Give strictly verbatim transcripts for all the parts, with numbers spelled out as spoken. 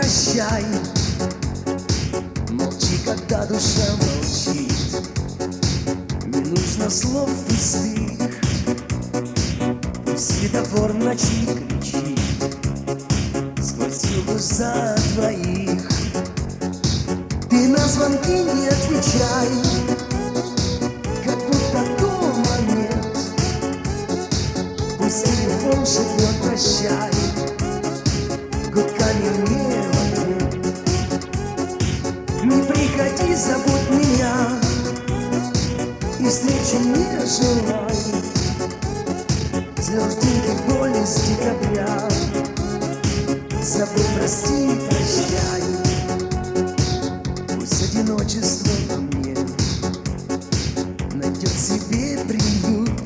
прощай. Молчи, когда душа молчит, не нужно слов пустых. Пусть светофор в ночи кричит сквозь югу за двоих. Ты на звонки не отвечай, как будто дома нет. Пусть телефон шепнет прощай гудками мне в ответ. Не приходи, забудь меня, и встречи не желай. Звездинки боли с декабря, забудь, прости, прощай. Пусть одиночество во мне найдет себе приют.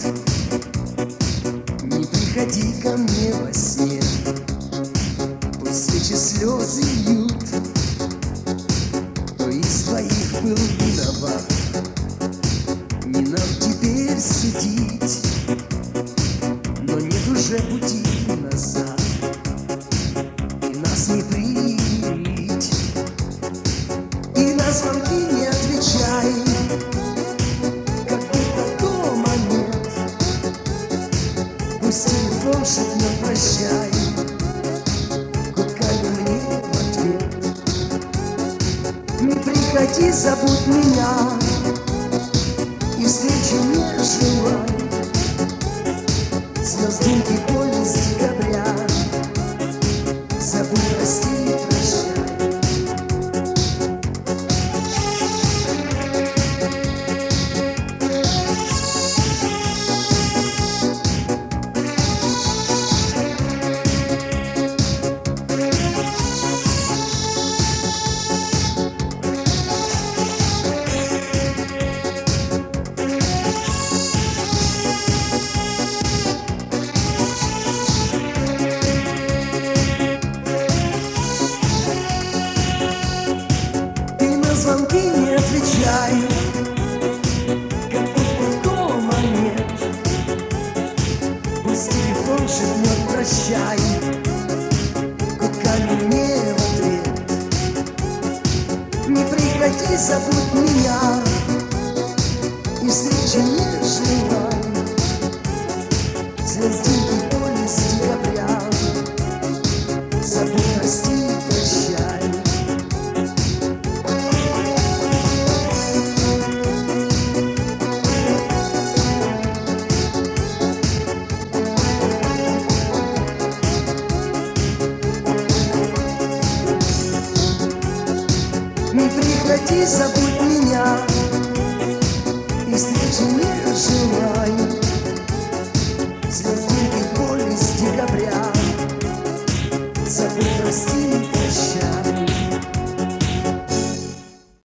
Не приходи ко мне во сне, пусть свечи слезы льют. Кто из твоих был виноват, не нам теперь судить. Но нет уже пути назад, и нас не примирить. И на звонки не отвечай, как будто дома нет. Пусть телефон шепнет прощай гудками мне в ответ. Не приходи, забудь меня, и встречи не желай. Звездинки боли с декабря, забудь, прости, прощай. Звонки не отвечай, как будто дома нет. Пусть телефон шепнет прощай гудками мне в ответ. Не приходи, забудь меня, и встречи не желай. Звездинки боли с декабря, забудь, прости, прощай. Не приходи, забудь меня, и встречи не желай.